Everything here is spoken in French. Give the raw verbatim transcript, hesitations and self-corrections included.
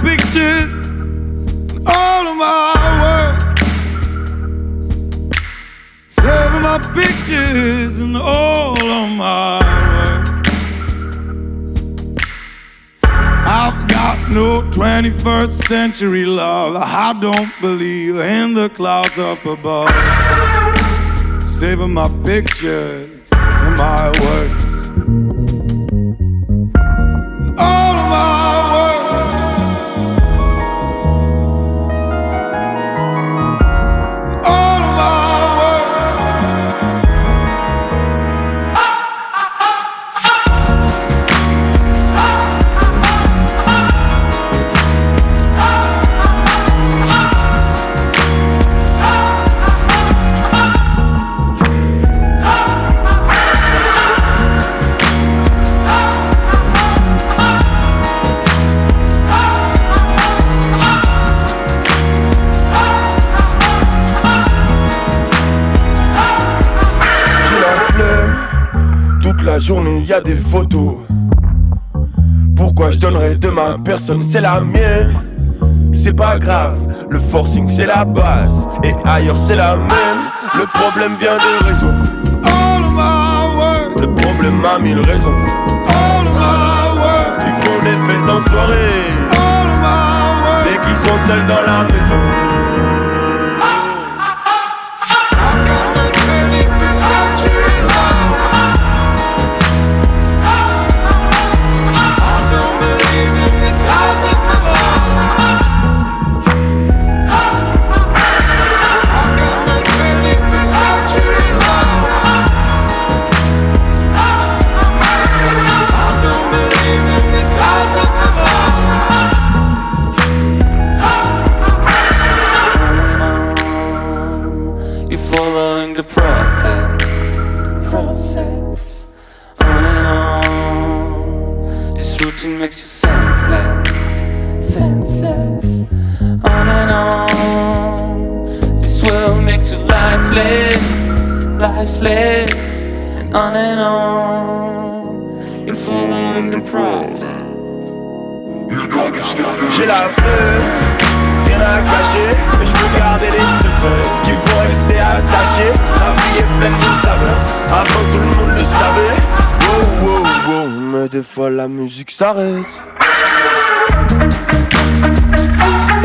pictures and all of my work. Saving my pictures and all of my work. I've got no twenty-first century love. I don't believe in the clouds up above. Saving my pictures and my works. All of my work. All of my work. La journée y a des photos. Pourquoi je donnerais de ma personne, c'est la mienne. C'est pas grave, le forcing c'est la base. Et ailleurs c'est la même. Le problème vient de réseau. All of my work. Le problème a mille raisons. All of my work. Ils font des fêtes en soirée. All of my work. Dès qu'ils sont seuls dans la maison. Makes you senseless, senseless. On and on. This world makes you lifeless, lifeless. And on and on. You're following the process. J'ai la fleur, rien à cacher. Mais je veux garder des secrets qui vont rester attachés. La vie est pleine de saveurs, avant tout le monde le savait. Wow, wow, wow, mais des fois la musique s'arrête.